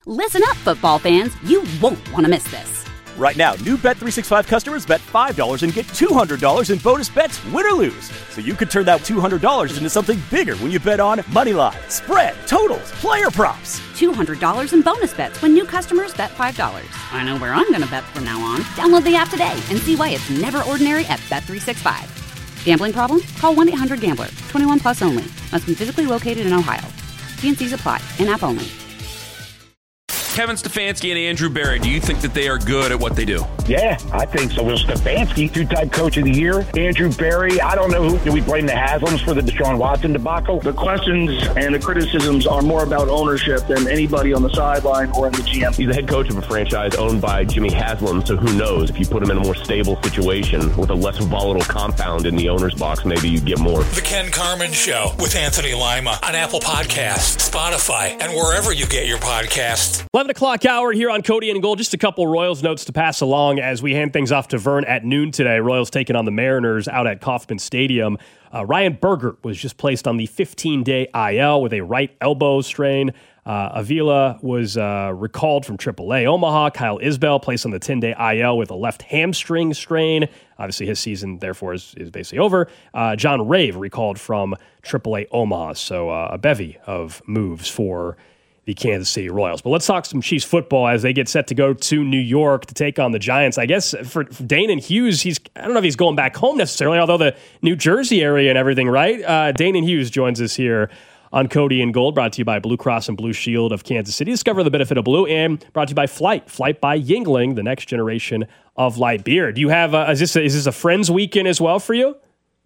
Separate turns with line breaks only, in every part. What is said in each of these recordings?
Listen up, football fans. You won't want to miss this.
Right now, new Bet365 customers bet $5 and get $200 in bonus bets, win or lose. So you could turn that $200 into something bigger when you bet on money line, spread, totals, player props.
$200 in bonus bets when new customers bet $5. I know where I'm going to bet from now on. Download the app today and see why it's never ordinary at Bet365. Gambling problem? Call 1-800-GAMBLER. 21 plus only. Must be physically located in Ohio. T&Cs apply. In-app only.
Kevin Stefanski and Andrew Berry, do you think that they are good at what they do?
Yeah, I think so. Well, Stefanski, two-time coach of the year. Andrew Berry, I don't know who. Do we blame the Haslams for the Deshaun Watson debacle?
The questions and the criticisms are more about ownership than anybody on the sideline or in the GM.
He's the head coach of a franchise owned by Jimmy Haslam, so who knows? If you put him in a more stable situation with a less volatile compound in the owner's box, maybe you get more.
The Ken Carman Show with Anthony Lima on Apple Podcasts, Spotify, and wherever you get your podcasts.
11 o'clock hour here on Cody and Gold. Just a couple Royals notes to pass along as we hand things off to Vern at noon today. Royals taking on the Mariners out at Kauffman Stadium. Ryan Berger was just placed on the 15-day IL with a right elbow strain. Avila was recalled from AAA Omaha. Kyle Isbell placed on the 10-day IL with a left hamstring strain. Obviously, his season, therefore, is basically over. John Rave recalled from AAA Omaha. So a bevy of moves for the Kansas City Royals. But let's talk some Chiefs football as they get set to go to New York to take on the Giants. I guess for Dane and Hughes, I don't know if he's going back home necessarily, although the New Jersey area and everything, right? Dane and Hughes joins us here on Cody and Gold, brought to you by Blue Cross and Blue Shield of Kansas City. Discover the benefit of blue, and brought to you by Flight by Yingling, the next generation of light beer. Do you have, is this a Friends weekend as well for you?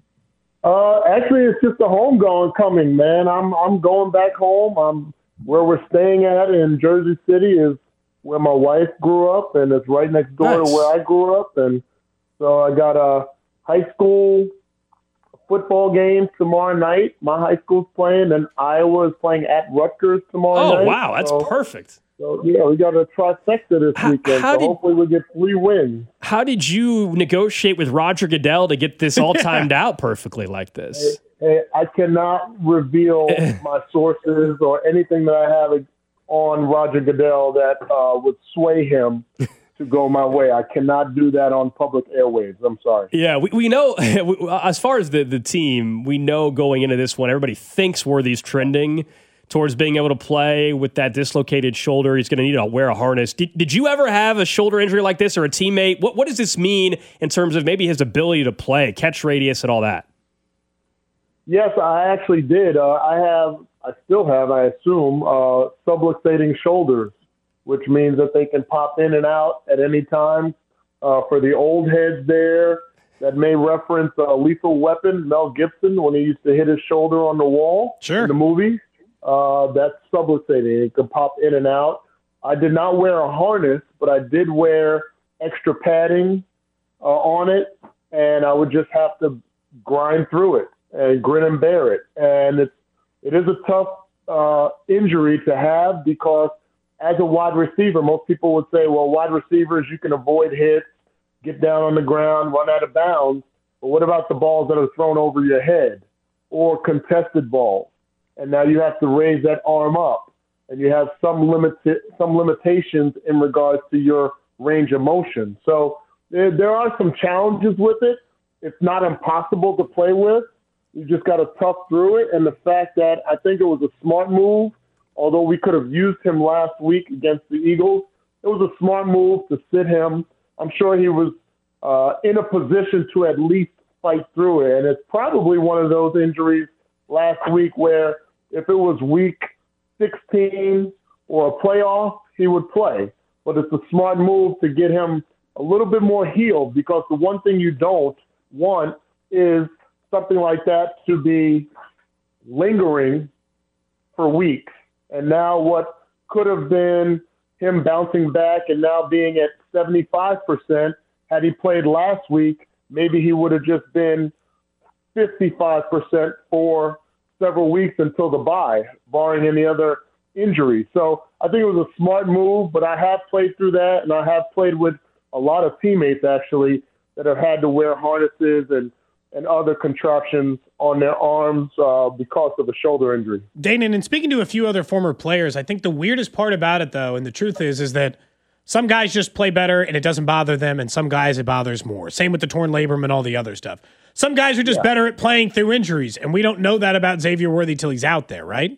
Actually, it's just a homegoing coming, man. I'm going back home. Where we're staying at in Jersey City is where my wife grew up, and it's right next door to where I grew up. And so I got a high school football game tomorrow night. My high school's playing, and Iowa is playing at Rutgers tomorrow night.
Oh, wow, that's perfect.
So, yeah, we got a trifecta this weekend, hopefully we get 3 wins.
How did you negotiate with Roger Goodell to get this all timed out perfectly like this?
I cannot reveal my sources or anything that I have on Roger Goodell that would sway him to go my way. I cannot do that on public airwaves. I'm sorry.
Yeah, we know, as far as the team, we know going into this one, everybody thinks Worthy's trending towards being able to play with that dislocated shoulder. He's going to need to wear a harness. Did you ever have a shoulder injury like this or a teammate? What does this mean in terms of maybe his ability to play, catch radius and all that?
Yes, I actually did. I still have, I assume, subluxating shoulders, which means that they can pop in and out at any time. For the old heads there, that may reference Lethal Weapon, Mel Gibson, when he used to hit his shoulder on the wall in the movie. That's subluxating. It can pop in and out. I did not wear a harness, but I did wear extra padding on it, and I would just have to grind through it and grin and bear it. And it is a tough injury to have because as a wide receiver, most people would say, well, wide receivers, you can avoid hits, get down on the ground, run out of bounds. But what about the balls that are thrown over your head or contested balls? And now you have to raise that arm up, and you have some limitations in regards to your range of motion. So there are some challenges with it. It's not impossible to play with. You just got to tough through it. And the fact that I think it was a smart move, although we could have used him last week against the Eagles, it was a smart move to sit him. I'm sure he was in a position to at least fight through it. And it's probably one of those injuries last week where if it was week 16 or a playoff, he would play. But it's a smart move to get him a little bit more healed, because the one thing you don't want is something like that to be lingering for weeks. And now what could have been him bouncing back and now being at 75%, had he played last week, maybe he would have just been 55% for several weeks until the bye, barring any other injury. So I think it was a smart move, but I have played through that, and I have played with a lot of teammates, actually, that have had to wear harnesses and and other contraptions on their arms because of a shoulder injury.
Danon, and speaking to a few other former players, I think the weirdest part about it, though, and the truth is that some guys just play better and it doesn't bother them, and some guys it bothers more. Same with the torn labrum and all the other stuff. Some guys are just better at playing through injuries, and we don't know that about Xavier Worthy till he's out there, right?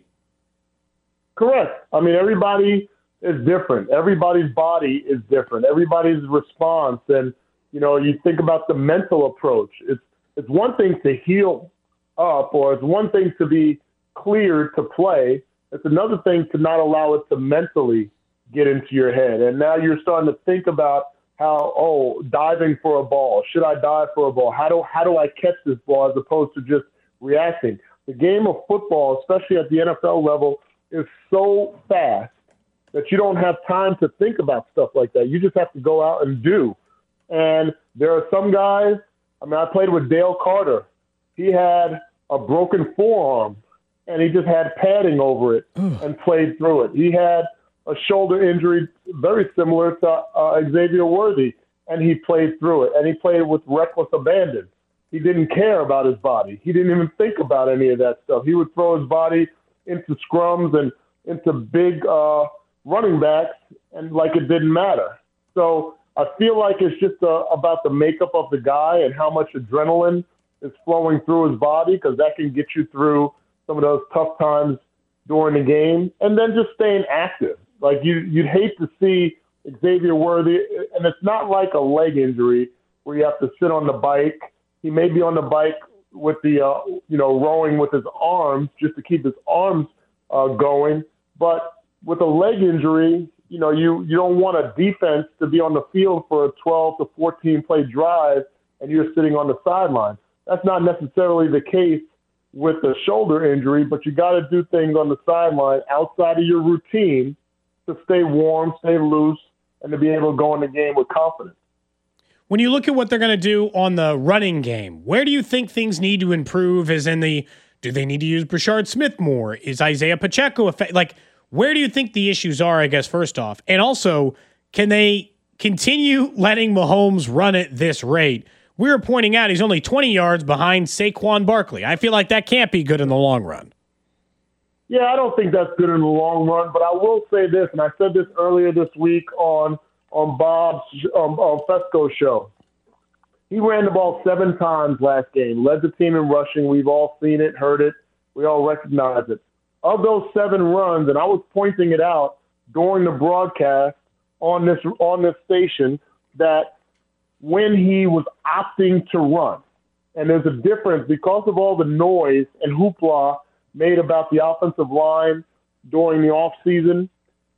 Correct. I mean, everybody is different. Everybody's body is different. Everybody's response. And, you think about the mental approach. It's one thing to heal up, or it's one thing to be cleared to play. It's another thing to not allow it to mentally get into your head. And now you're starting to think about how, diving for a ball. Should I dive for a ball? How do I catch this ball as opposed to just reacting? The game of football, especially at the NFL level, is so fast that you don't have time to think about stuff like that. You just have to go out and do. And there are some guys, I played with Dale Carter. He had a broken forearm, and he just had padding over it and played through it. He had a shoulder injury very similar to Xavier Worthy, and he played through it. And he played with reckless abandon. He didn't care about his body. He didn't even think about any of that stuff. He would throw his body into scrums and into big running backs, and like it didn't matter. So I feel like it's just about the makeup of the guy and how much adrenaline is flowing through his body, because that can get you through some of those tough times during the game. And then just staying active. Like you'd hate to see Xavier Worthy, and it's not like a leg injury where you have to sit on the bike. He may be on the bike with the, rowing with his arms just to keep his arms going. But with a leg injury, you don't want a defense to be on the field for a 12 to 14 play drive and you're sitting on the sideline. That's not necessarily the case with a shoulder injury, but you got to do things on the sideline outside of your routine to stay warm, stay loose, and to be able to go in the game with confidence.
When you look at what they're going to do on the running game, where do you think things need to improve? Do they need to use Brashard Smith more? Is Isaiah Pacheco where do you think the issues are, I guess, first off? And also, can they continue letting Mahomes run at this rate? We were pointing out he's only 20 yards behind Saquon Barkley. I feel like that can't be good in the long run.
Yeah, I don't think that's good in the long run, but I will say this, and I said this earlier this week on Bob's Fesco show. He ran the ball 7 times last game, led the team in rushing. We've all seen it, heard it. We all recognize it. Of those 7 runs, and I was pointing it out during the broadcast on this station, that when he was opting to run, and there's a difference because of all the noise and hoopla made about the offensive line during the offseason,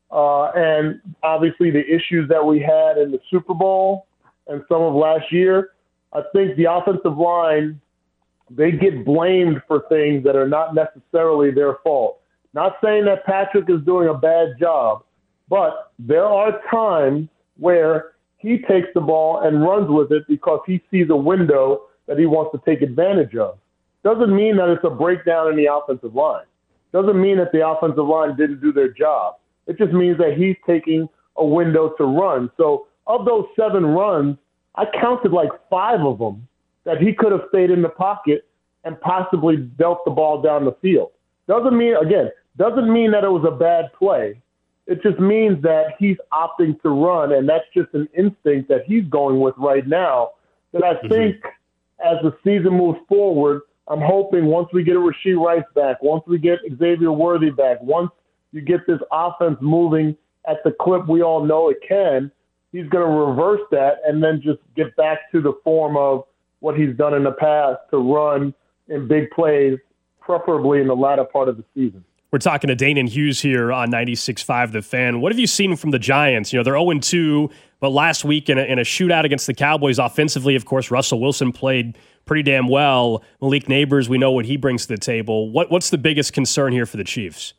and obviously the issues that we had in the Super Bowl and some of last year, I think the offensive line, they get blamed for things that are not necessarily their fault. Not saying that Patrick is doing a bad job, but there are times where he takes the ball and runs with it because he sees a window that he wants to take advantage of. Doesn't mean that it's a breakdown in the offensive line. Doesn't mean that the offensive line didn't do their job. It just means that he's taking a window to run. So of those 7 runs, I counted like 5 of them that he could have stayed in the pocket and possibly dealt the ball down the field. Doesn't mean that it was a bad play. It just means that he's opting to run, and that's just an instinct that he's going with right now that I think as the season moves forward, I'm hoping once we get a Rashee Rice back, once we get Xavier Worthy back, once you get this offense moving at the clip we all know it can, he's going to reverse that and then just get back to the form of what he's done in the past to run in big plays, preferably in the latter part of the season.
We're talking to Danon Hughes here on 96.5 The Fan. What have you seen from the Giants? They're 0-2, but last week in a shootout against the Cowboys offensively, of course, Russell Wilson played pretty damn well. Malik Nabers, we know what he brings to the table. What's the biggest concern here for the Chiefs?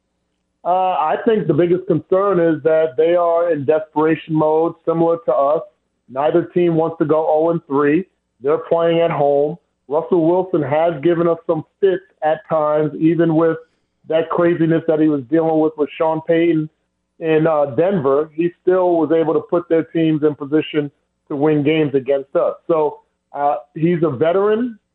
I think the biggest concern is that they are in desperation mode, similar to us. Neither team wants to go 0-3. They're playing at home. Russell Wilson has given us some fits at times, even with that craziness that he was dealing with Sean Payton in Denver. He still was able to put their teams in position to win games against us. So he's a veteran.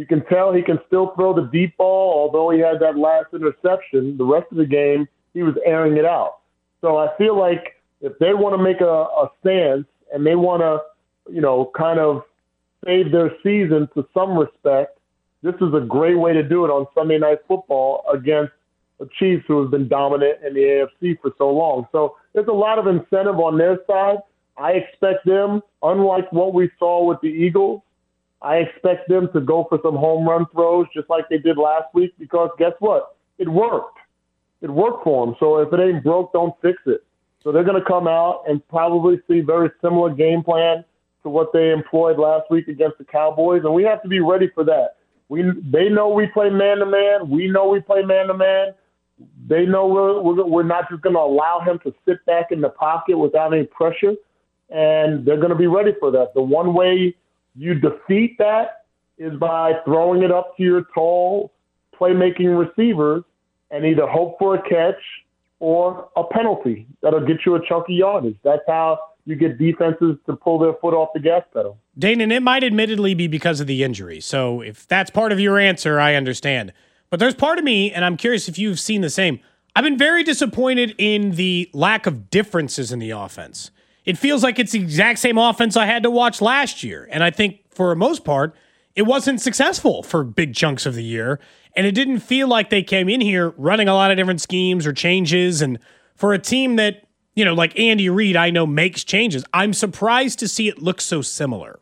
You can tell he can still throw the deep ball, although he had that last interception. The rest of the game, he was airing it out. So I feel like if they want to make a stance and they want to, kind of save their season to some respect, this is a great way to do it on Sunday Night Football against the Chiefs, who have been dominant in the AFC for so long. So there's a lot of incentive on their side. I expect them, unlike what we saw with the Eagles, I expect them to go for some home run throws just like they did last week, because guess what? It worked. It worked for them. So if it ain't broke, don't fix it. So they're going to come out and probably see very similar game plan to what they employed last week against the Cowboys, and we have to be ready for that. They know we play man-to-man. We know we play man-to-man. They know we're not just going to allow him to sit back in the pocket without any pressure, and they're going to be ready for that. The one way you defeat that is by throwing it up to your tall, playmaking receivers and either hope for a catch or a penalty that'll get you a chunky yardage. That's how you get defenses to pull their foot off the gas pedal.
Dane, and it might admittedly be because of the injury. So if that's part of your answer, I understand. But there's part of me, and I'm curious if you've seen the same. I've been very disappointed in the lack of differences in the offense. It feels like it's the exact same offense I had to watch last year. And I think for the most part, it wasn't successful for big chunks of the year. And it didn't feel like they came in here running a lot of different schemes or changes. And for a team that, like Andy Reid, I know makes changes, I'm surprised to see it look so similar.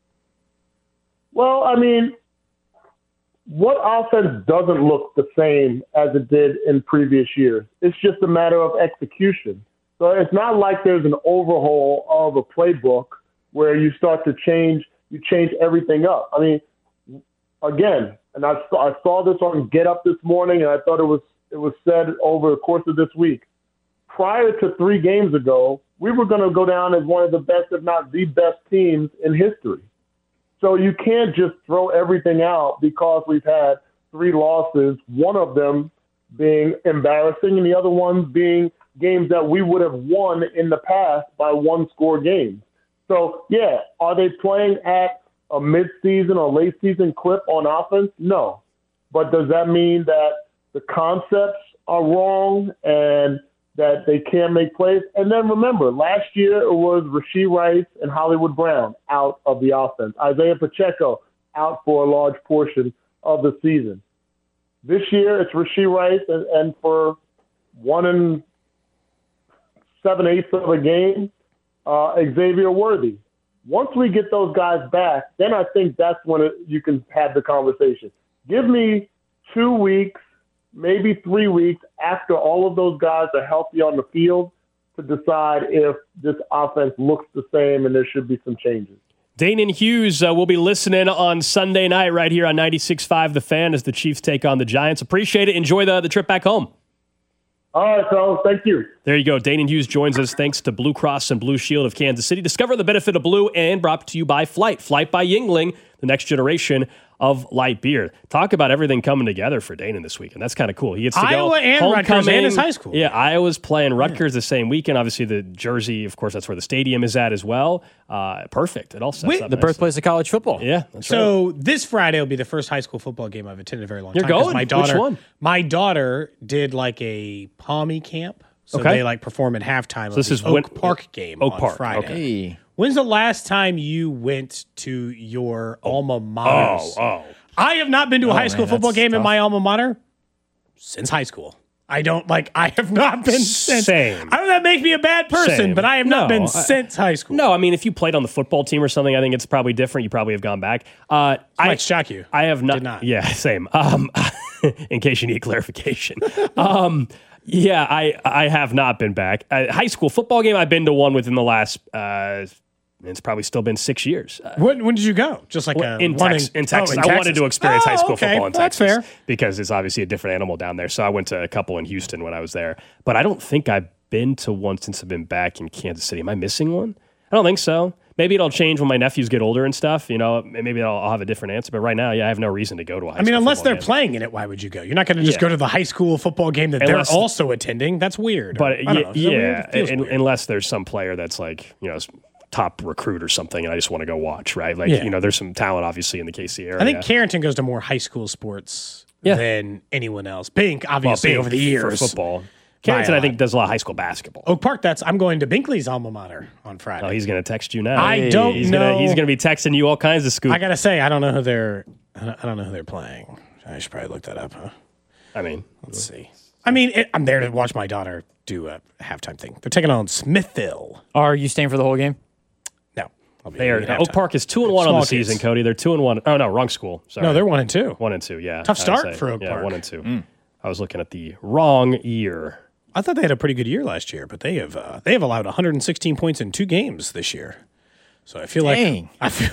Well, I mean, what offense doesn't look the same as it did in previous years? It's just a matter of execution. So it's not like there's an overhaul of a playbook where you start to change everything up. I mean, again, and I saw this on Get Up this morning, and I thought it was said over the course of this week. Prior to 3 games ago, we were going to go down as one of the best, if not the best teams in history. So you can't just throw everything out because we've had 3 losses, one of them being embarrassing and the other ones being games that we would have won in the past by 1-score games. So, yeah, are they playing at a mid-season or late-season clip on offense? No. But does that mean that the concepts are wrong and that they can't make plays? And then remember, last year it was Rashee Rice and Hollywood Brown out of the offense. Isaiah Pacheco out for a large portion of the season. This year it's Rashee Rice and for 1 7/8 of a game, Xavier Worthy. Once we get those guys back, then I think that's when you can have the conversation. Give me 2 weeks, maybe 3 weeks after all of those guys are healthy on the field to decide if this offense looks the same and there should be some changes.
Danon Hughes will be listening on Sunday night right here on 96.5 The Fan as the Chiefs take on the Giants. Appreciate it. Enjoy the trip back home.
All right, fellas. Thank you.
There you go. Danon Hughes joins us thanks to Blue Cross and Blue Shield of Kansas City. Discover the benefit of blue, and brought to you by Flight. Flight by Yuengling, the next generation of light beer. Talk about everything coming together for Danon this weekend. That's kind of cool. He gets to
Iowa
go
and Rutgers and his high school.
Yeah, Iowa's playing Rutgers the same weekend. Obviously, the Jersey, of course, that's where the stadium is at as well. Perfect. It all sets up
the birthplace of college football.
Yeah, that's
so
right.
This Friday will be the first high school football game I've attended in a very long
You're
time.
going? Which one?
My daughter did like a Palmy camp. So they like perform at halftime of the Oak Park game on Friday.
Okay.
When's the last time you went to your alma maters? I have not been to a high school football game in my alma mater since high school. I have not been since.
Same.
I don't know, that makes me a bad person, but I have not been since high school.
No, I mean, if you played on the football team or something, I think it's probably different. You probably have gone back.
Might shock you.
I have not.
Did not.
Yeah, same. In case you need clarification. Yeah, I have not been back. High school football game, I've been to one within the last, it's probably still been 6 years.
When did you go? Just like
in Texas.
In
I
Texas.
wanted to experience high school football in Texas.
That's fair.
Because it's obviously a different animal down there. So I went to a couple in Houston when I was there. But I don't think I've been to one since I've been back in Kansas City. Am I missing one? I don't think so. Maybe it'll change when my nephews get older and stuff. Maybe I'll have a different answer. But right now, I have no reason to go to a high school
unless they're
game.
playing in it, why would you go? You're not going to just go to the high school football game that they're also attending. That's weird.
But
unless there's some player
that's top recruit or something, and I just want to go watch, right? Like, there's some talent, obviously, in the KC area.
I think Carrington goes to more high school sports than anyone else. Bink, obviously, over the years.
For football. Carrington, I think, does a lot of high school basketball.
Oak Park, I'm going to Binkley's alma mater on Friday.
Oh, he's going to text you now.
I don't know.
He's going to be texting you all kinds of scoops.
I got to say, I don't know who they're playing. I should probably look that up, huh?
I mean,
let's see. I mean, I'm there to watch my daughter do a halftime thing. They're taking on Smithville.
Are you staying for the whole game?
No.
Oak Park is 2-1 on the season, Cody. They're 2-1. Oh, no, wrong school. Sorry.
No, they're 1-2.
1-2, yeah.
Tough start for Oak Park.
1-2. I was looking at the wrong year.
I thought they had a pretty good year last year, but they have allowed 116 points in 2 games this year. So I feel
Dang.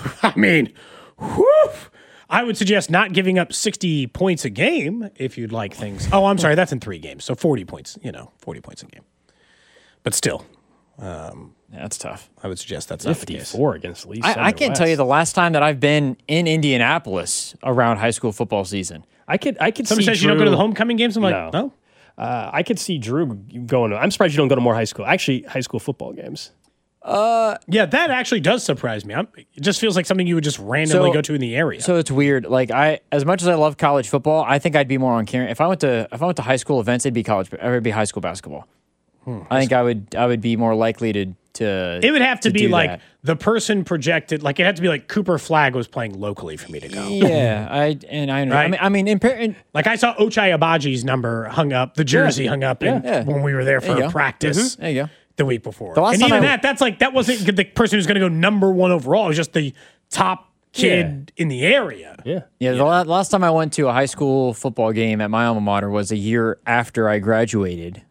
I would suggest not giving up 60 points a game if you'd like things. Oh, I'm sorry, that's in 3 games. So 40 points, 40 points a game. But still,
that's tough.
I would suggest that's not the case.
54 against Lee.
I can't tell you the last time that I've been in Indianapolis around high school football season.
I could
Somebody
see
says
Drew,
you don't go to the homecoming games? I'm like, no.
I could see Drew going. I'm surprised you don't go to more high school football games.
Yeah, that actually does surprise me. It just feels like something you would just randomly go to in the area.
So it's weird. Like as much as I love college football, I think I'd be more on Carrington. If I went to high school events, it'd be high school basketball. I think I would be more likely to.
It would have to be like
that.
The person projected. Like it had to be like Cooper Flagg was playing locally for me to go.
Yeah, I
Right?
I mean,
like I saw Ochai Abaji's number hung up, the jersey hung up when we were there for practice.
There you go.
The week before.
The last
and
time
even that wasn't the person who's going to go number 1 overall. It was just the top kid in the area.
Yeah. The last time I went to a high school football game at my alma mater was a year after I graduated.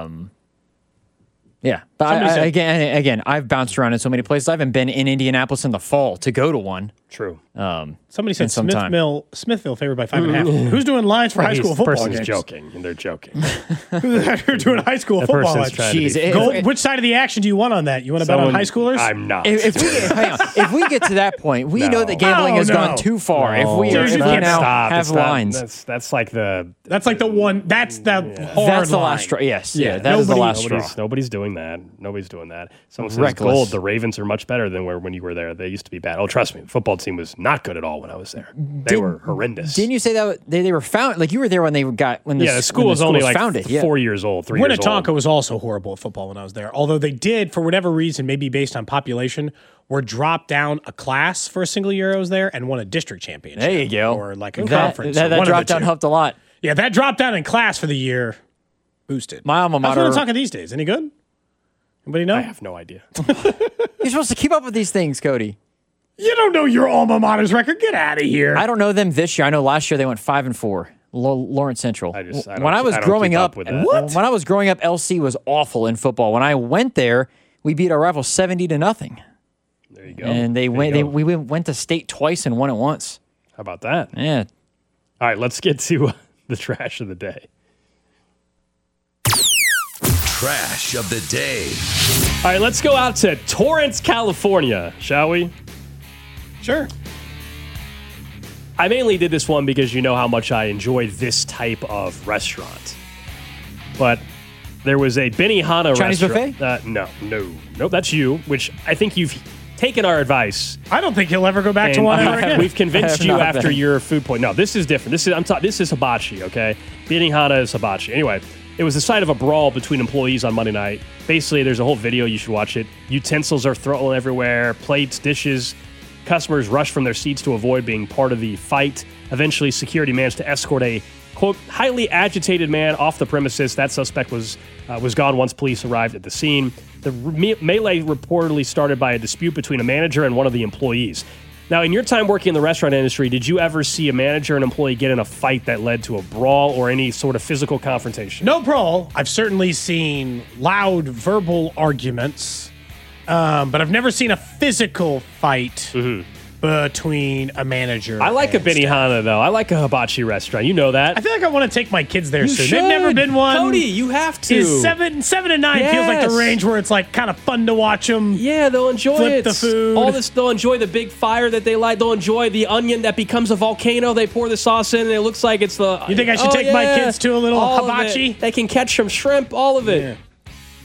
Yeah, but again, I've bounced around in so many places. I haven't been in Indianapolis in the fall to go to one.
True.
Somebody said Smithville favored by 5.5. Who's doing lines for high school football games?
Person's joking, and they're joking.
They're doing high school football lines. Which side of the action do you want on that? You want to bet on high schoolers?
I'm not.
If we get to that point, we know that gambling has gone too far. If we now have lines,
that's like the
one. That's the hard.
That's the
line.
last straw. Yes, that is the last straw.
Nobody's doing that. Nobody's doing that. Someone says gold. The Ravens are much better than when you were there. They used to be bad. Oh, trust me, the football team was not good at all when I was there. They were horrendous.
Didn't you say that they were found? Like you were there when the
school was only like
founded.
4 years old, 3 years old.
Minnetonka was also horrible at football when I was there. Although they did, for whatever reason, maybe based on population, were dropped down a class for a single year I was there and won a district championship.
There you go.
Or like a conference.
That drop down helped a lot.
Yeah, that drop down in class for the year boosted.
My alma mater.
How's Minnetonka these days? Any good? Anybody know?
I have no idea.
You're supposed to keep up with these things, Cody.
You don't know your alma mater's record. Get out of here.
I don't know them this year. I know last year they went 5-4. Lawrence Central. When I was growing up, LC was awful in football. When I went there, we beat our rivals 70-0.
There you go.
And we went to state twice and won it once.
How about that?
Yeah.
All right, let's get to the trash of the day.
Trash of the day.
All right, let's go out to Torrance, California, shall we?
Sure.
I mainly did this one because you know how much I enjoy this type of restaurant. But there was a Benihana
Chinese
restaurant.
buffet?
No, that's you, which I think you've taken our advice.
I don't think he'll ever go back to one ever again.
We've convinced you after your food point. No, this is different. This is hibachi, okay? Benihana is hibachi. Anyway, it was the site of a brawl between employees on Monday night. Basically, there's a whole video. You should watch it. Utensils are thrown everywhere, plates, dishes. Customers rushed from their seats to avoid being part of the fight. Eventually, security managed to escort a, quote, highly agitated man off the premises. That suspect was gone once police arrived at the scene. The melee reportedly started by a dispute between a manager and one of the employees. Now, in your time working in the restaurant industry, did you ever see a manager and employee get in a fight that led to a brawl or any sort of physical confrontation?
No brawl. I've certainly seen loud verbal arguments, but I've never seen a physical fight between a manager.
I like a Benihana, though. I like a hibachi restaurant. You know that.
I feel like I want to take my kids there soon.
should.
They've never been one.
Cody, you have to.
Is 7 and 9 feels like the range where it's like kind of fun to watch them.
Yeah, they'll enjoy
flip the food.
All this, they'll enjoy the big fire that they light. They'll enjoy the onion that becomes a volcano. They pour the sauce in, and it looks like it's the.
You think I should take my kids to a little hibachi?
They can catch some shrimp. All of it.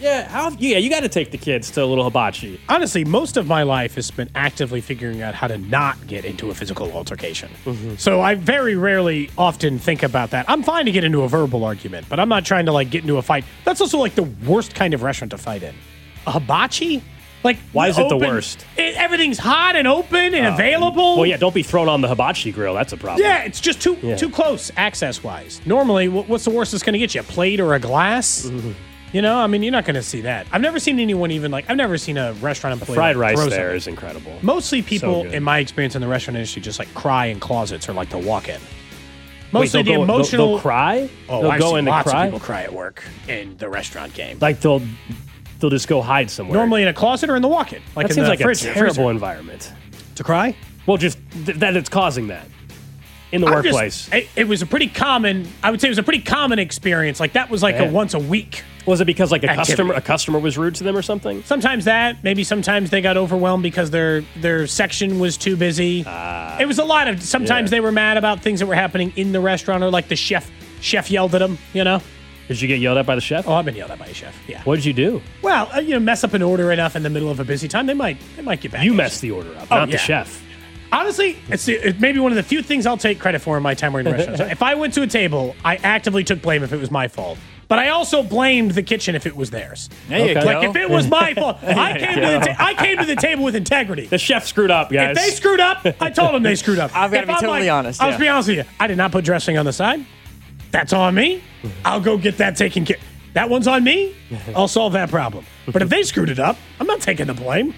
Yeah, you got to take the kids to a little hibachi.
Honestly, most of my life is spent actively figuring out how to not get into a physical altercation. Mm-hmm. So I very rarely often think about that. I'm fine to get into a verbal argument, but I'm not trying to get into a fight. That's also the worst kind of restaurant to fight in. A hibachi?
Why is it the worst?
Everything's hot and open and available.
Well, yeah, don't be thrown on the hibachi grill. That's a problem.
Yeah, it's just too close access-wise. Normally, what's the worst that's going to get you? A plate or a glass? Mm-hmm. You're not going to see that. I've never seen anyone I've never seen a restaurant employee.
The fried rice there is incredible.
Mostly people, in my experience in the restaurant industry, just cry in closets or they'll walk in. Mostly the emotional.
They'll cry?
Oh, I've seen lots of people cry at work in the restaurant game.
They'll just go hide somewhere.
Normally in a closet or in the walk-in.
That seems like a terrible environment.
To cry?
Well, just that it's causing that. In the workplace.
It was a pretty common, I would say it was a pretty common experience. That was a once a week.
Was it because a customer was rude to them or something?
Sometimes that. Maybe sometimes they got overwhelmed because their section was too busy. It was a lot of, sometimes they were mad about things that were happening in the restaurant or the chef yelled at them,
Did you get yelled at by the chef?
Oh, I've been yelled at by a chef, yeah.
What did you do?
Well, mess up an order enough in the middle of a busy time, they might get back.
You messed the order up, not the chef.
Honestly, it's maybe one of the few things I'll take credit for in my time working in restaurants. If I went to a table, I actively took blame if it was my fault. But I also blamed the kitchen if it was theirs.
There you go.
If it was my fault, I came to the table with integrity.
The chef screwed up, guys.
If they screwed up, I told them they screwed up.
I've got to be totally honest.
I'll be honest with you. I did not put dressing on the side. That's on me. I'll go get that taken care. That one's on me. I'll solve that problem. But if they screwed it up, I'm not taking the blame.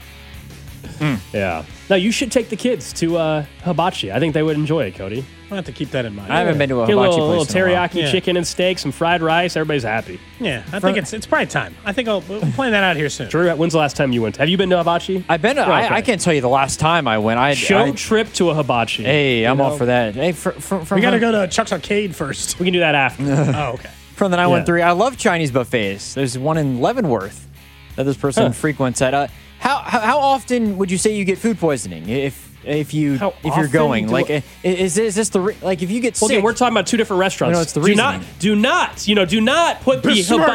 Yeah. No, you should take the kids to hibachi. I think they would enjoy it, Cody.
I'll have to keep that in mind.
I haven't been to a
Get
hibachi
a little
place in a while.
teriyaki chicken and steak, some fried rice. Everybody's happy.
Yeah, I think it's probably time. I think we'll plan that out here soon.
Drew, when's the last time you went? Have you been to hibachi?
I've been. I can't tell you the last time I went.
Trip to a hibachi.
Hey, I'm all for that. Hey,
we got to go to Chuck's Arcade first.
We can do that after.
Oh, okay.
From the 913, I love Chinese buffets. There's one in Leavenworth that this person frequents at. How often would you say you get food poisoning if you're going? Is this the if you get sick?
Well, we're talking about two different restaurants.
It's the reasoning.
Do not put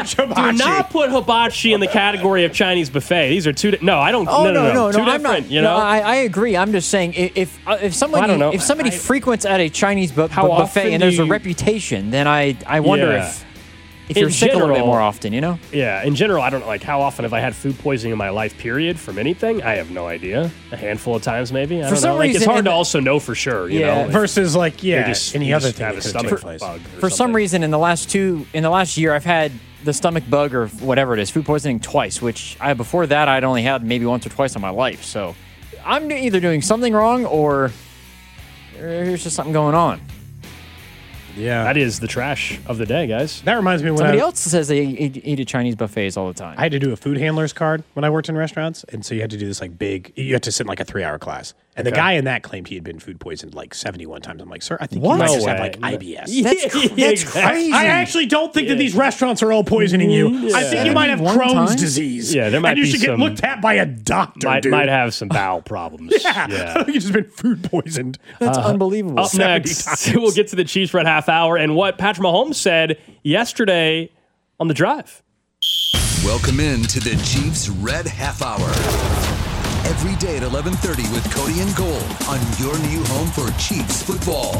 put hibachi in the category of Chinese buffet. These are two. No, I don't. No. Two different.
I agree. I'm just saying if somebody frequents at a Chinese buffet and there's a reputation, then I wonder if you're sick a little bit more often,
Yeah, in general, I don't know, how often have I had food poisoning in my life, period, from anything? I have no idea. A handful of times, maybe. I don't know. It's hard to also know for sure,
Versus, any other thing.
Have a stomach bug
for some reason, in the last year, I've had the stomach bug or whatever it is, food poisoning twice, which before that, I'd only had maybe once or twice in my life. So I'm either doing something wrong or there's just something going on.
Yeah. That is the trash of the day, guys.
That reminds me when
somebody else says they eat at Chinese buffets all the time.
I had to do a food handler's card when I worked in restaurants, and so you had to do this you had to sit in a 3-hour class. And the guy in that claimed he had been food poisoned 71 times. I'm like, sir, I think you might just have IBS.
That's crazy.
I actually don't think that these restaurants are all poisoning you.
Yeah.
I think you might have Crohn's disease.
Yeah, there might be
and you should get looked at by a doctor, dude.
Might have some bowel problems.
I think you've just been food poisoned.
That's unbelievable.
Up next, we'll get to the Chiefs Red Half Hour and what Patrick Mahomes said yesterday on the drive.
Welcome in to the Chiefs Red Half Hour. Every day at 11:30 with Cody and Gold on your new home for Chiefs football.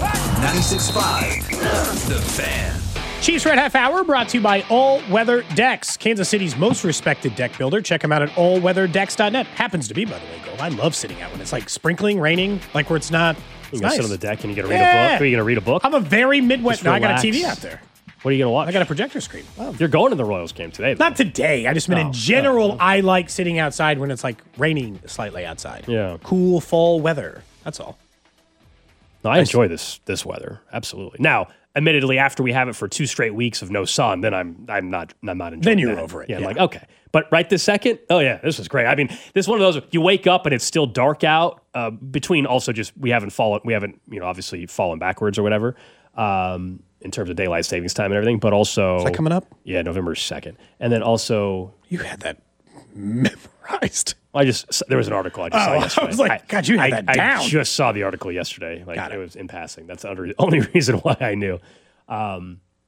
96.5, The Fan.
Chiefs Red Half Hour brought to you by All Weather Decks, Kansas City's most respected deck builder. Check them out at allweatherdecks.net. Happens to be, by the way, Gold. I love sitting out when it's sprinkling, raining, where it's not.
You can sit on the deck and you get to read a book. Are you going to read a book?
I'm a very Midwest. No, I got a TV out there.
What are you going to watch?
I got a projector screen.
Wow. You're going to the Royals game today, though.
Not today. I just mean in general, I like sitting outside when it's raining slightly outside.
Yeah.
Cool fall weather. That's all.
No, I enjoy this weather. Absolutely. Now, admittedly, after we have it for 2 straight weeks of no sun, then I'm not enjoying it. Then
you're over it.
Yeah, I'm like, okay. But right this second, oh yeah, this is great. I mean, this is one of those, you wake up and it's still dark out, between also just, we haven't obviously fallen backwards or whatever, in terms of daylight savings time and everything, but also.
Is that coming up?
Yeah, November 2nd. And then also.
You had that memorized.
There was an article I just saw yesterday.
I was like, God, you had that down.
I just saw the article yesterday. It was in passing. That's the only reason why I knew.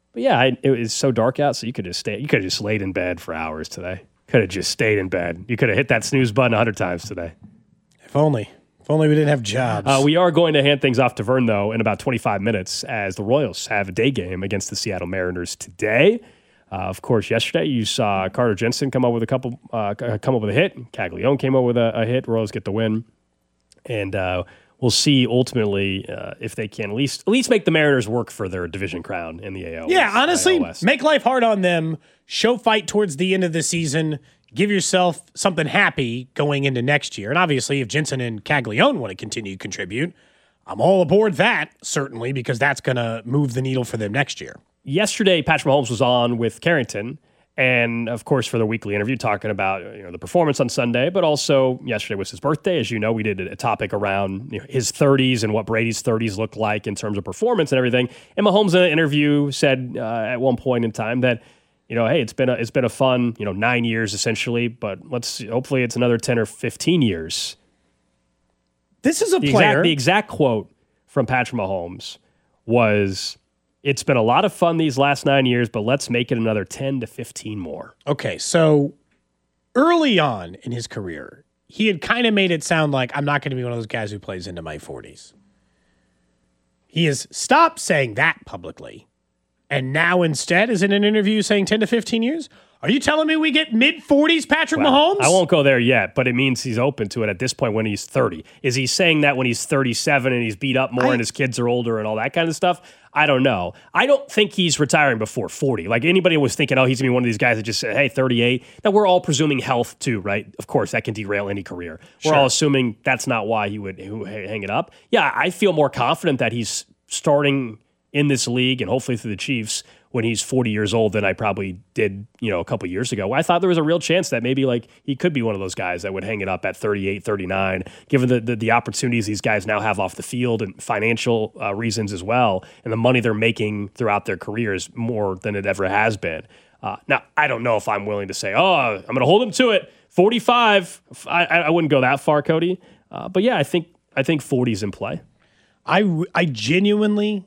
But yeah, it was so dark out, so you could have just laid in bed for hours today. Could have just stayed in bed. You could have hit that snooze button 100 times today.
If only we didn't have jobs.
We are going to hand things off to Vern, though, in about 25 minutes as the Royals have a day game against the Seattle Mariners today. Of course, yesterday you saw Carter Jensen come up with a hit. Caglione came up with a hit. Royals get the win. And we'll see ultimately if they can at least make the Mariners work for their division crown in the AL.
Yeah, honestly, make life hard on them. Show fight towards the end of the season. Give yourself something happy going into next year. And obviously, if Jensen and Caglione want to continue to contribute, I'm all aboard that, certainly, because that's going to move the needle for them next year.
Yesterday, Patrick Mahomes was on with Carrington, and of course, for the weekly interview, talking about the performance on Sunday, but also yesterday was his birthday. As you know, we did a topic around his 30s and what Brady's 30s look like in terms of performance and everything. And Mahomes in an interview said at one point in time that, hey, it's been a fun 9 years essentially, but hopefully it's another 10 or 15 years.
This is a player.
The exact quote from Patrick Mahomes was, "It's been a lot of fun these last 9 years, but let's make it another 10 to 15 more."
Okay, so early on in his career, he had kind of made it sound like, I'm not going to be one of those guys who plays into my 40s. He has stopped saying that publicly, and now instead is in an interview saying 10 to 15 years? Are you telling me we get mid-40s Patrick Mahomes?
I won't go there yet, but it means he's open to it at this point when he's 30. Is he saying that when he's 37 and he's beat up more and his kids are older and all that kind of stuff? I don't know. I don't think he's retiring before 40. Like anybody was thinking, he's going to be one of these guys that just said, hey, 38. Now, we're all presuming health too, right? Of course, that can derail any career. We're all assuming that's not why he would hang it up. Yeah, I feel more confident that he's starting in this league and hopefully through the Chiefs when he's 40 years old than I probably did, a couple years ago. I thought there was a real chance that maybe he could be one of those guys that would hang it up at 38, 39, given the opportunities these guys now have off the field and financial reasons as well, and the money they're making throughout their careers more than it ever has been. Now, I don't know if I'm willing to say, I'm going to hold him to it. 45, I wouldn't go that far, Cody. But yeah, I think 40's in play.
I genuinely,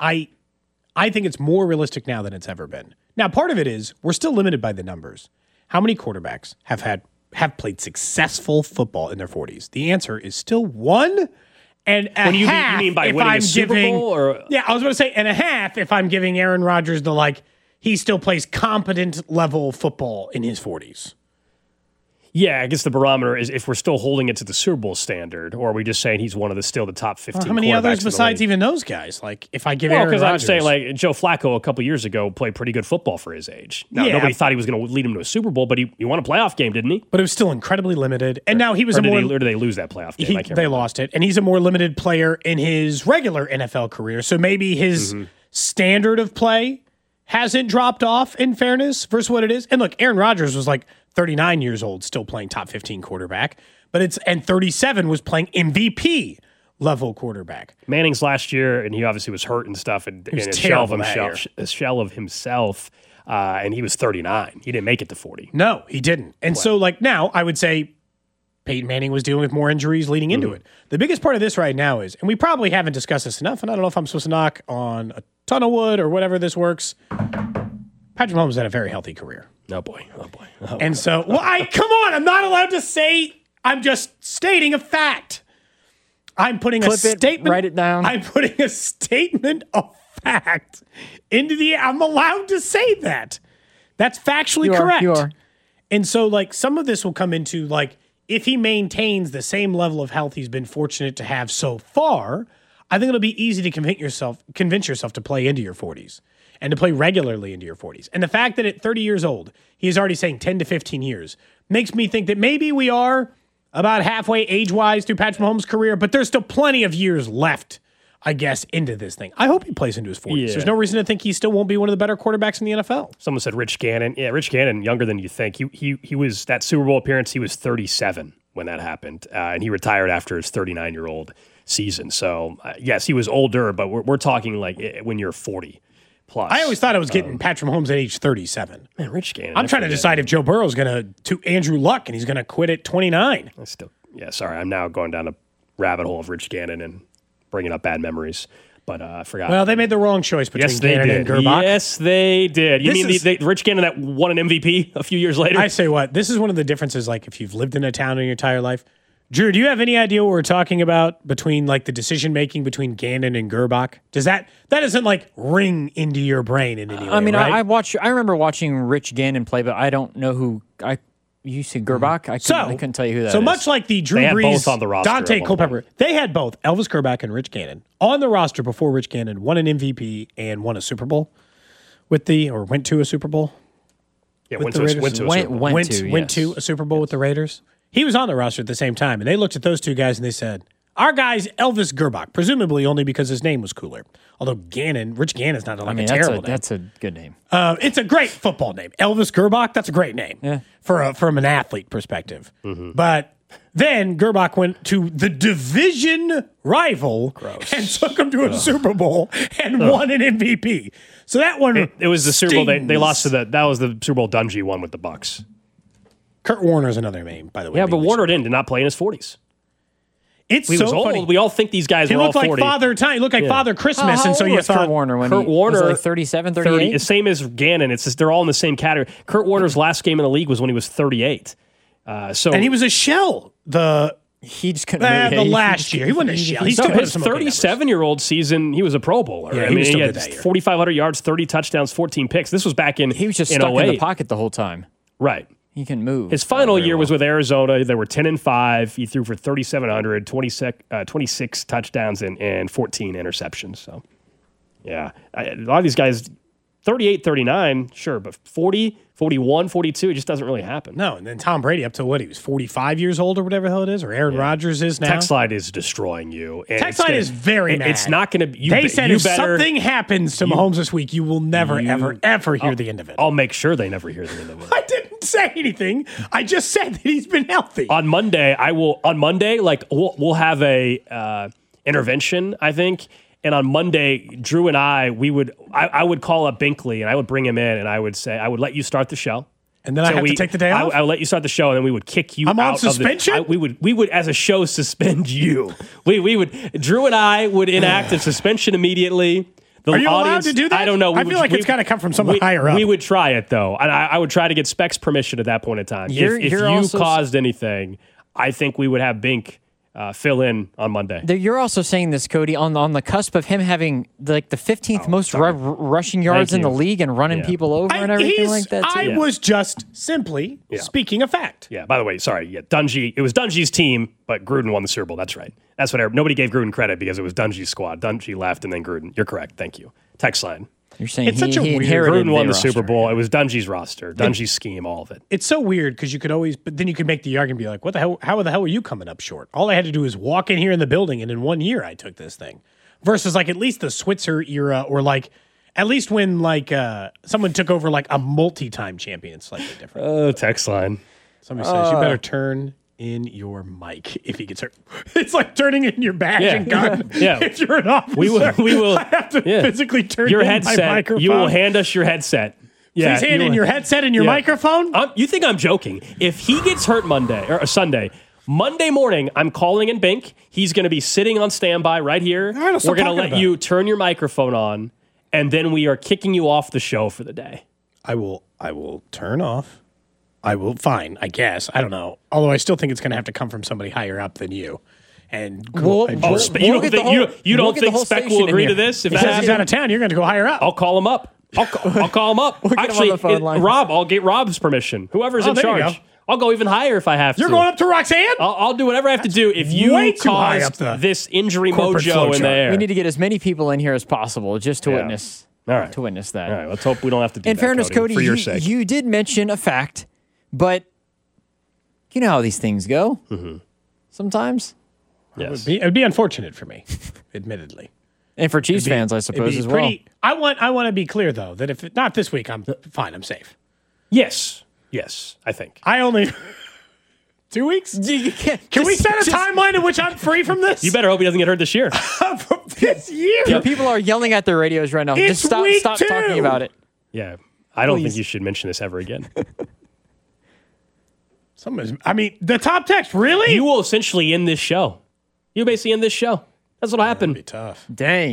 I think it's more realistic now than it's ever been. Now, part of it is we're still limited by the numbers. How many quarterbacks have played successful football in their 40s? The answer is still 1 and a half.
You mean by winning a Super Bowl? Or?
Yeah, I was going to say and a half if I'm giving Aaron Rodgers he still plays competent level football in his 40s.
Yeah, I guess the barometer is if we're still holding it to the Super Bowl standard, or are we just saying he's one of the top 15
how many others besides even those guys? If I give Aaron Rodgers.
Because I'm saying, Joe Flacco a couple years ago played pretty good football for his age. Now, nobody thought he was going to lead him to a Super Bowl, but he won a playoff game, didn't he?
But it was still incredibly limited. And now he was
or did they lose that playoff game?
They lost it. And he's a more limited player in his regular NFL career. So maybe his standard of play hasn't dropped off, in fairness, versus what it is. And look, Aaron Rodgers was 39 years old, still playing top 15 quarterback, and 37 was playing MVP level quarterback.
Manning's last year, and he obviously was hurt and stuff, and a shell of himself, and he was 39. He didn't make it to 40.
No, he didn't. And so now I would say Peyton Manning was dealing with more injuries leading into it. The biggest part of this right now is, and we probably haven't discussed this enough, and I don't know if I'm supposed to knock on a ton of wood or whatever this works. Patrick Mahomes had a very healthy career.
Oh boy.
And so, come on, I'm not allowed to say, I'm just stating a fact. I'm putting a statement.
Write it down.
I'm putting a statement of fact into I'm allowed to say that. That's factually correct.
You are.
And so, some of this will come into, if he maintains the same level of health he's been fortunate to have so far, I think it'll be easy to convince yourself to play into your 40s. And to play regularly into your 40s. And the fact that at 30 years old, he is already saying 10 to 15 years, makes me think that maybe we are about halfway age-wise through Patrick Mahomes' career, but there's still plenty of years left, I guess, into this thing. I hope he plays into his 40s. Yeah. There's no reason to think he still won't be one of the better quarterbacks in the NFL.
Someone said Rich Gannon. Yeah, Rich Gannon, younger than you think. He was, that Super Bowl appearance, he was 37 when that happened, and he retired after his 39-year-old season. So, yes, he was older, but we're talking when you're 40. Plus.
I always thought I was getting Patrick Mahomes at age 37.
Man, Rich Gannon.
I'm trying to decide if Joe Burrow's going to Andrew Luck and he's going to quit at 29.
I'm now going down a rabbit hole of Rich Gannon and bringing up bad memories. but I forgot.
Well, they made the wrong choice between
yes, they
Gannon
did.
and Gerbach.
Yes, they did. You mean the Rich Gannon that won an MVP a few years later?
I say what? This is one of the differences, like, if you've lived in a town in your entire life. Drew, do you have any idea what we're talking about between, like, the decision-making between Gannon and Gerbach? Does that doesn't, like, ring into your brain in any way,
I mean,
right?
I remember watching Rich Gannon play, but I don't know who. You said Gerbach? I couldn't tell you who that is.
So much like the Drew
They had
Brees,
both on the roster
Dante
at one
Culpepper, they had both Elvis Gerbach and Rich Gannon on the roster before Rich Gannon won an MVP and won a Super Bowl went to a Super Bowl.
Yeah,
with
went to a Super Bowl.
Went to a Super Bowl with the Raiders. He was on the roster at the same time, and they looked at those two guys and they said, "Our guy's Elvis Gerbach," presumably only because his name was cooler. Although Rich Gannon's not a terrible name.
That's a good name.
It's a great football name, Elvis Gerbach. That's a great name from an athlete perspective.
Mm-hmm.
But then Gerbach went to the division rival and took him to a Super Bowl and won an MVP. So that one,
it was the Super Bowl. They lost to that was the Super Bowl Dungy won with the Bucks.
Kurt Warner's another name, by the way.
Yeah, but Warner did not play in his 40s. He was old.
funny.
We all think these guys were all 40.
He looked like Father Time. He looked like Father Christmas,
How
and so
old
you
was
thought
Kurt Warner when
Kurt
he
Warner
was like 37, 38?
The same as Gannon. It's just, they're all in the same category. Kurt Warner's last game in the league was when he was 38.
And he was a shell.
He just couldn't.
The last year, he wasn't a shell. He still put
his
some okay
37-year-old season, he was a Pro Bowler.
Yeah,
I mean,
he
had
that year.
4,500 yards, 30 touchdowns, 14 picks. This was back in
He was just
in
stuck in the
08.
pocket the whole time.
Right.
He can move.
His final year was with Arizona. They were 10-5. He threw for 3,700, 26 touchdowns and 14 interceptions. So, yeah, a lot of these guys, 38, 39, sure, but 40, 41, 42, it just doesn't really happen.
No, and then Tom Brady up to what? He was 45 years old or whatever the hell it is, or Aaron Rodgers is now.
TechSlide is destroying you.
TechSide is very mad.
It's not going to.
They said if something happens to Mahomes this week, you will never, ever hear the end of it.
I'll make sure they never hear the end of it.
I didn't say anything. I just said that he's been healthy.
On Monday, we'll have a intervention, I think. And on Monday, Drew and I would call up Binkley and I would bring him in and I would say, I would let you start the show.
And then I have to take the day off?
I would let you start the show and then we would kick you out.
I'm on suspension?
We would, as a show, suspend you. Drew and I would enact a suspension immediately.
Are you allowed to do that?
I don't know.
I feel like it's got to come from someone higher up.
We would try it, though. And I would try to get Specs permission at that point in time. If you caused anything, I think we would have Bink fill in on Monday.
You're also saying this, Cody, on the cusp of him having the 15th most rushing yards in the league and running people over and everything like that.
I was just simply speaking a fact.
Yeah. By the way, sorry. Yeah, Dungy. It was Dungy's team, but Gruden won the Super Bowl. That's right. That's what nobody gave Gruden credit because it was Dungy's squad. Dungy left and then Gruden. You're correct. Thank you. Text line.
You're saying
it's such a weird.
Gruden won the Super Bowl. It was Dungy's roster, Dungy's scheme, all of it.
It's so weird because you could always, but then you could make the argument, be like, "What the hell? How the hell are you coming up short?" All I had to do is walk in here in the building, and in 1 year I took this thing. Versus like at least the Switzer era, or like at least when like someone took over like a multi-time champion. It's slightly different.
Oh, text line.
Somebody says you better turn in your mic if he gets hurt. It's like turning in your badge and gun.
Yeah.
If you're an officer,
we will
I have to physically turn
your
in
headset.
my microphone.
You will hand us your headset. Yeah,
please hand in your headset and your microphone.
You think I'm joking? If he gets hurt Monday or Sunday morning, I'm calling in Bink. He's going to be sitting on standby right here. We're going to let you turn your microphone on, and then we are kicking you off the show for the day.
I will turn off. I will, fine, I guess. I don't know. Although I still think it's going to have to come from somebody higher up than you. And
you don't think Spec will agree to this? If
because he's out of town, you're going to go higher up.
I'll call him up. I'll call him up. Actually,
on the phone line.
Rob, I'll get Rob's permission. Whoever's in charge. I'll go even higher if I have to.
You're going up to Roxanne?
I'll do whatever I have to do. If you cause this injury mojo in the air.
We need to get as many people in here as possible just to witness.
All right.
To witness that.
All right. Let's hope we don't have to do
in
that.
In fairness, Cody,
for your sake.
You did mention a fact, but you know how these things go.
Mm-hmm.
Sometimes.
Yes.
It would be unfortunate for me, admittedly.
And for Chiefs fans, I suppose, as well.
I want to be clear, though, that if not this week, I'm fine. I'm safe.
Yes, I think.
I only 2 weeks. Can we set a timeline in which I'm free from this?
You better hope he doesn't get hurt this year.
This year.
Yeah, people are yelling at their radios right now.
It's
just stop talking about it.
Yeah, I don't think you should mention this ever again.
The top text, really?
You will essentially end this show. You basically end this show. That's what'll happen.
That'd be tough.
Dang.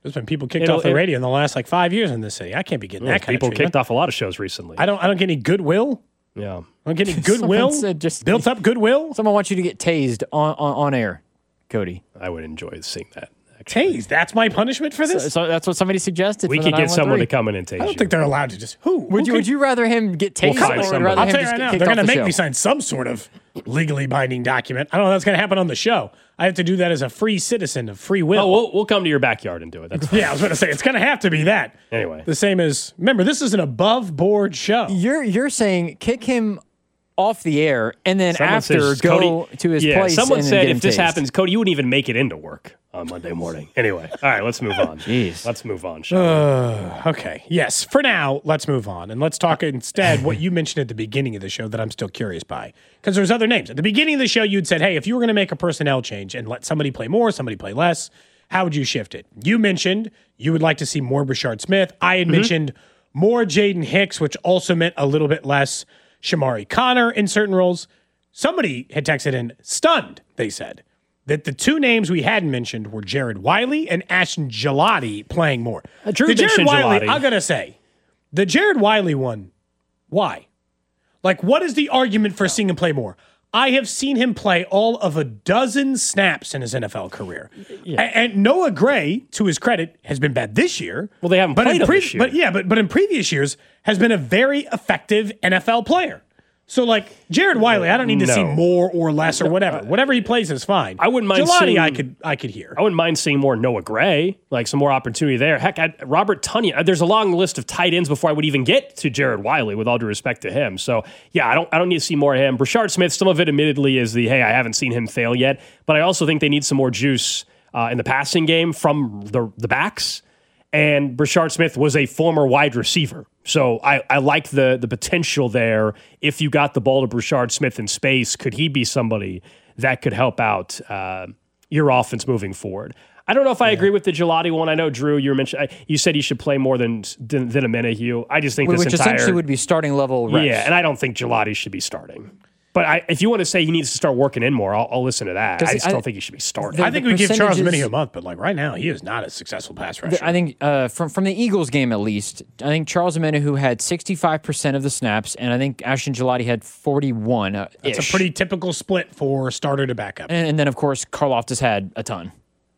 There's been people kicked off the radio in the last 5 years in this city. I can't be getting that kind of
people
treatment.
kicked off a lot of shows recently.
I don't get any goodwill.
Yeah.
I don't get any goodwill. Built up goodwill.
Someone wants you to get tased on air, Cody.
I would enjoy seeing that.
Tased? That's my punishment for this?
So that's what somebody suggested.
We could get someone to come in and tase you.
I don't think they're allowed to just.
Would you rather him get tased or would rather
I'll
him
tell you
just
right
get
now,
kicked
they're
off
going to
the
make
show?
me sign some sort of legally binding document. I don't know that's going to happen on the show. I have to do that as a free citizen of free will.
Oh, we'll come to your backyard and do it. That's fine.
Yeah, I was going to say, it's going to have to be that.
Anyway.
The same as, remember, this is an above board show.
You're saying kick him off the air and then
Someone
after
says,
go
Cody,
to his place.
Someone
and
said
get him
if this
tased.
happens, Cody, you wouldn't even make it into work on Monday morning. Anyway, all right, let's move on.
Jeez.
Let's move on, shall we?
Okay. Yes. For now, let's move on. And let's talk instead what you mentioned at the beginning of the show that I'm still curious by. Because there's other names. At the beginning of the show, you'd said, hey, if you were going to make a personnel change and let somebody play more, somebody play less, how would you shift it? You mentioned you would like to see more Brashard Smith. I had mentioned more Jaden Hicks, which also meant a little bit less Shamari Connor in certain roles. Somebody had texted in, stunned, they said, that the two names we hadn't mentioned were Jared Wiley and Ashton Gelati playing more.
Drew
the Jared
mentioned
Wiley,
Gelati.
I'm going to say, the Jared Wiley one, why? What is the argument for seeing him play more? I have seen him play all of a dozen snaps in his NFL career.
Yeah.
And Noah Gray, to his credit, has been bad this year.
Well, they haven't played him this year.
But in previous years, has been a very effective NFL player. So, Jared Wiley, I don't need to see more or less or whatever. Whatever he plays is fine.
I wouldn't mind
Gelati,
seeing,
I could hear.
I wouldn't mind seeing more Noah Gray, some more opportunity there. Heck, Robert Tonyan. There's a long list of tight ends before I would even get to Jared Wiley, with all due respect to him. So, yeah, I don't need to see more of him. Brashard Smith, some of it admittedly is I haven't seen him fail yet. But I also think they need some more juice in the passing game from the backs. And Brashard Smith was a former wide receiver. So I like the potential there. If you got the ball to Brashard Smith in space, could he be somebody that could help out your offense moving forward? I don't know if I agree with the Gelati one. I know, Drew, you said he should play more than a Minihue. I just think
Which essentially would be starting level reps.
Yeah, and I don't think Gelati should be starting. But if you want to say he needs to start working in more, I'll listen to that. I just don't think he should be starting.
I think we give Charles Minihue a month, but right now he is not a successful pass rusher.
I think from the Eagles game at least, I think Charles Minihue had 65% of the snaps, and I think Ashton Gelati had 41.
That's a pretty typical split for starter to backup.
And then, of course, Karlaftis had a ton.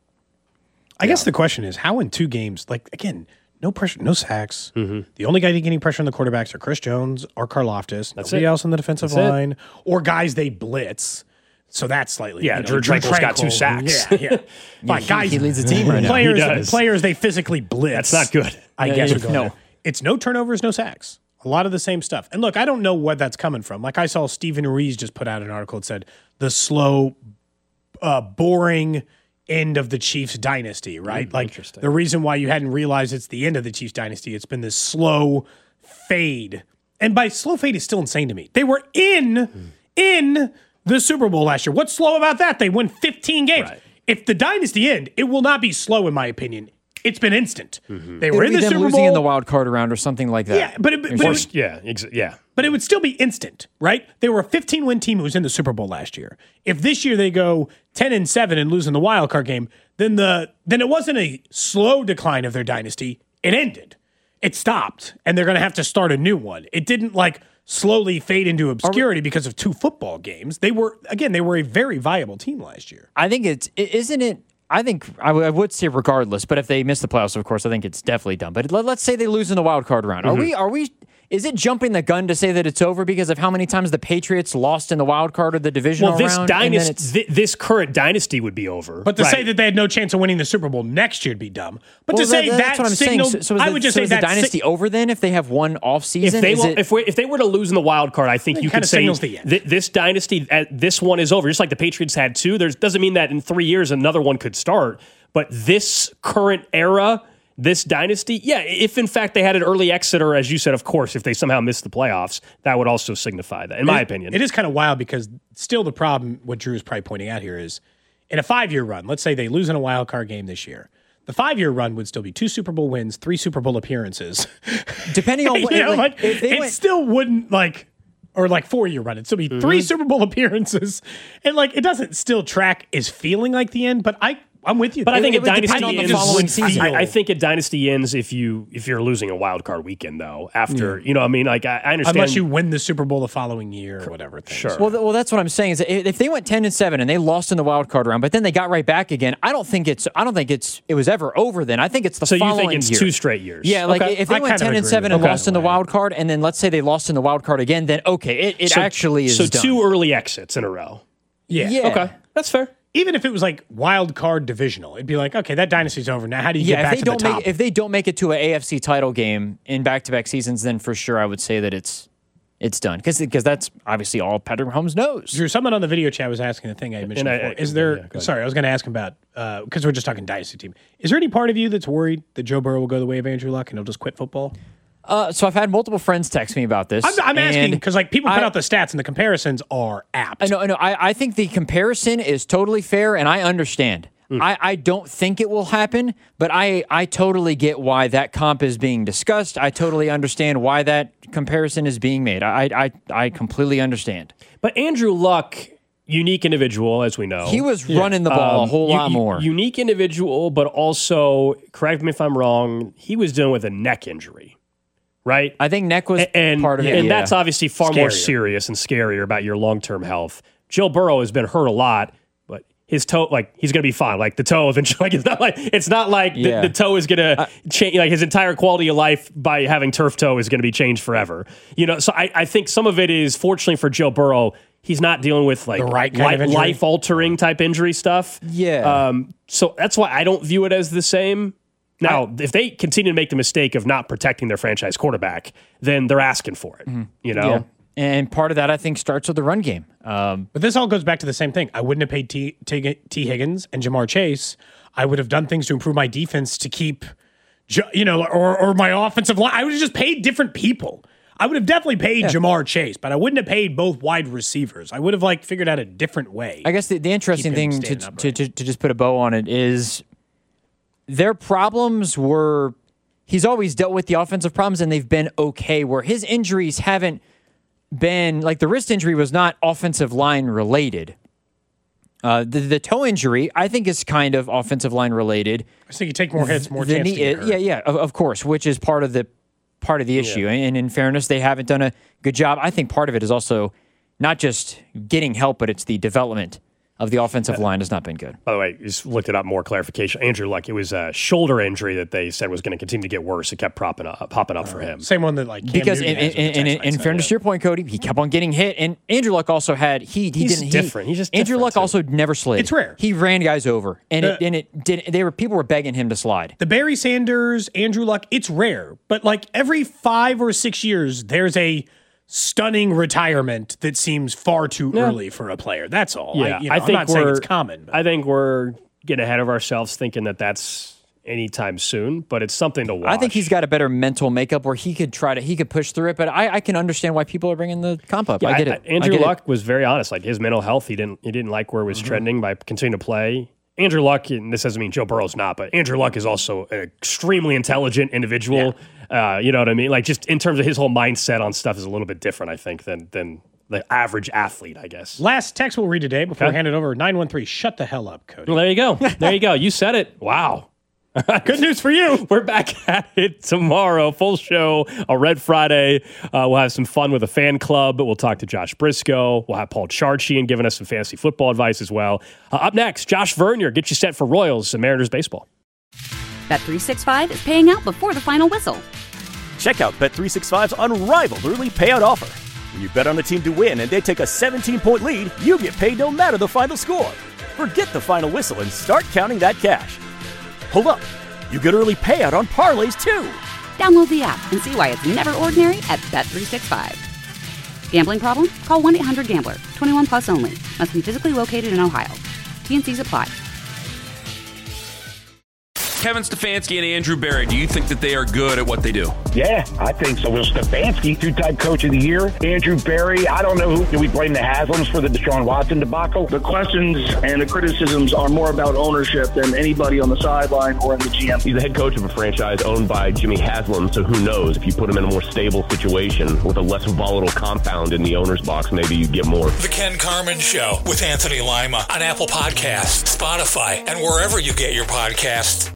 I guess the question is, how in two games, again, no pressure, no sacks. The only guy getting pressure on the quarterbacks are Chris Jones or Karlaftis. Nobody else on the defensive line. Or guys they blitz. So that's slightly.
Yeah, Drew Tranquill's got 2 sacks.
Yeah. Fine, guys,
he leads the team right
now.
He
Players they physically blitz.
That's not good.
I guess. No. It's no turnovers, no sacks. A lot of the same stuff. And look, I don't know where that's coming from. I saw Stephen Ruiz just put out an article that said the slow, boring end of the Chiefs dynasty, right?
Interesting.
The reason why you hadn't realized it's the end of the Chiefs dynasty, it's been this slow fade. And by slow fade is still insane to me. They were in the Super Bowl last year. What's slow about that? They won 15 games. Right. If the dynasty end, it will not be slow in my opinion. It's been instant. They were in the Super Bowl.
Losing in the wild card round or something like that.
Yeah, but it would still be instant, right? They were a 15-win team who was in the Super Bowl last year. If this year they go 10-7 and lose in the wild card game, then it wasn't a slow decline of their dynasty. It ended. It stopped, and they're going to have to start a new one. It didn't slowly fade into obscurity because of 2 football games. They were a very viable team last year.
I think I think I would say regardless, but if they miss the playoffs, of course, I think it's definitely done. But let's say they lose in the wild card round. Are we? Is it jumping the gun to say that it's over because of how many times the Patriots lost in the wild card or the divisional round?
This current dynasty would be over.
But to say that they had no chance of winning the Super Bowl next year would be dumb. But to say that's what I'm saying. I would just say
is the dynasty over then if they have one off season?
If they were to lose in the wild card, I think you could say
the end.
This dynasty, this one is over. Just like the Patriots had 2. Doesn't mean that in 3 years another one could start. But this current era, this dynasty, if in fact they had an early exit, or as you said, of course, if they somehow missed the playoffs, that would also signify that, in my opinion.
It is kind of wild because still the problem, what Drew is probably pointing out here is, in a 5-year run, let's say they lose in a wild card game this year, the 5-year run would still be 2 Super Bowl wins, 3 Super Bowl appearances.
Depending on what,
it still wouldn't or 4-year run. It'd still be 3 Super Bowl appearances. And it doesn't still track as feeling like the end, but I I'm with you.
But I think
it
a
would
dynasty
depend on the
ends.
following season.
I think a dynasty ends if you're losing a wild card weekend though. After you know, what I mean, like I understand
unless you win the Super Bowl the following year or whatever.
Sure.
Well, that's what I'm saying. Is that if they went 10-7 and they lost in the wild card round, but then they got right back again, I don't think it was ever over. Then I think it's the following
you think it's
year.
2 straight years?
Yeah, like if they went 10-7 and lost in the wild card, and then let's say they lost in the wild card again, then okay, it actually is done.
2 early exits in a row.
Yeah.
Okay, that's fair.
Even if it was like wild card divisional, it'd be like, okay, that dynasty's over. Now, how do you get back to the top?
If they don't make it to an AFC title game in back-to-back seasons, then for sure I would say that it's done. Because that's obviously all Patrick Mahomes knows.
Drew, someone on the video chat was asking the thing I mentioned before. Is there, sorry, I was going to ask him about, because we're just talking dynasty team. Is there any part of you that's worried that Joe Burrow will go the way of Andrew Luck and he'll just quit football?
So I've had multiple friends text me about this.
I'm asking because like people put out the stats and the comparisons are apt.
I know. I think the comparison is totally fair, and I understand. I don't think it will happen, but I totally get why that comp is being discussed. I totally understand why that comparison is being made. I completely understand.
But Andrew Luck, unique individual, as we know.
He was running the ball a whole lot more.
Unique individual, but also, correct me if I'm wrong, he was dealing with a neck injury. Right?
I think neck was part of it.
And that's obviously far more serious and scarier about your long-term health. Joe Burrow has been hurt a lot, but his toe, like, he's going to be fine. Like, the toe eventually, like, it's not like the toe is going to change, like, his entire quality of life by having turf toe is going to be changed forever. You know, so I think some of it is, fortunately for Joe Burrow, he's not dealing with, like, life-altering type injury stuff.
Yeah.
So that's why I don't view it as the same. Now, if they continue to make the mistake of not protecting their franchise quarterback, then they're asking for it, you know?
Yeah. And part of that, I think, starts with the run game.
But this all goes back to the same thing. I wouldn't have paid T. Higgins and Jamar Chase. I would have done things to improve my defense to keep, or my offensive line. I would have just paid different people. I would have definitely paid Jamar Chase, but I wouldn't have paid both wide receivers. I would have figured out a different way.
I guess the interesting thing to just put a bow on it is their problems were, he's always dealt with the offensive problems and they've been okay, where his injuries haven't been, like the wrist injury was not offensive line related. The toe injury, I think, is kind of offensive line related.
I think you take more hits, more chance to get hurt.
Yeah, of course, which is part of the issue. And in fairness, they haven't done a good job. I think part of it is also not just getting help, but it's the development of the offensive line has not been good.
By the way, just looked it up, more clarification. Andrew Luck, it was a shoulder injury that they said was going to continue to get worse. It kept popping up for him.
Same one that Cam
because
Newton
in fairness to your point, Cody, he kept on getting hit, and Andrew Luck also had
He's different.
Andrew Luck also never slid.
It's rare.
He ran guys over, and people were begging him to slide.
The Barry Sanders, Andrew Luck, it's rare, but every 5 or 6 years, there's a stunning retirement that seems far too early for a player. That's all.
Yeah,
I'm not saying it's common. But.
I think we're getting ahead of ourselves thinking that that's anytime soon, but it's something to watch.
I think he's got a better mental makeup where he could push through it, but I can understand why people are bringing the comp up.
Yeah,
I get it.
Andrew Luck was very honest. Like his mental health, he didn't like where it was trending by continuing to play. Andrew Luck, and this doesn't mean Joe Burrow's not, but Andrew Luck is also an extremely intelligent individual. Yeah. You know what I mean? Like just in terms of his whole mindset on stuff is a little bit different, I think, than the average athlete, I guess.
Last text we'll read today before we hand it over. 913, shut the hell up, Cody.
Well, there you go. There you go. You said it. Wow.
Good news for you.
We're back at it tomorrow. Full show, a Red Friday. We'll have some fun with a fan club, but we'll talk to Josh Briscoe. We'll have Paul Charchian giving us some fantasy football advice as well. Up next, Josh Vernier, get you set for Royals and Mariners baseball.
Bet365 is paying out before the final whistle.
Check out Bet365's unrivaled early payout offer. When you bet on a team to win and they take a 17-point lead, you get paid no matter the final score. Forget the final whistle and start counting that cash. Hold up. You get early payout on parlays, too.
Download the app and see why it's never ordinary at Bet365. Gambling problem? Call 1-800-GAMBLER. 21 plus only. Must be physically located in Ohio. T&Cs apply.
Kevin Stefanski and Andrew Berry, do you think that they are good at what they do?
Yeah, I think so. Will Stefanski, two-time coach of the year. Andrew Berry, I don't know who. Do we blame the Haslams for the Deshaun Watson debacle?
The questions and the criticisms are more about ownership than anybody on the sideline or in the GM.
He's the head coach of a franchise owned by Jimmy Haslam, so who knows? If you put him in a more stable situation with a less volatile compound in the owner's box, maybe you get more.
The Ken Carman Show with Anthony Lima on Apple Podcasts, Spotify, and wherever you get your podcasts.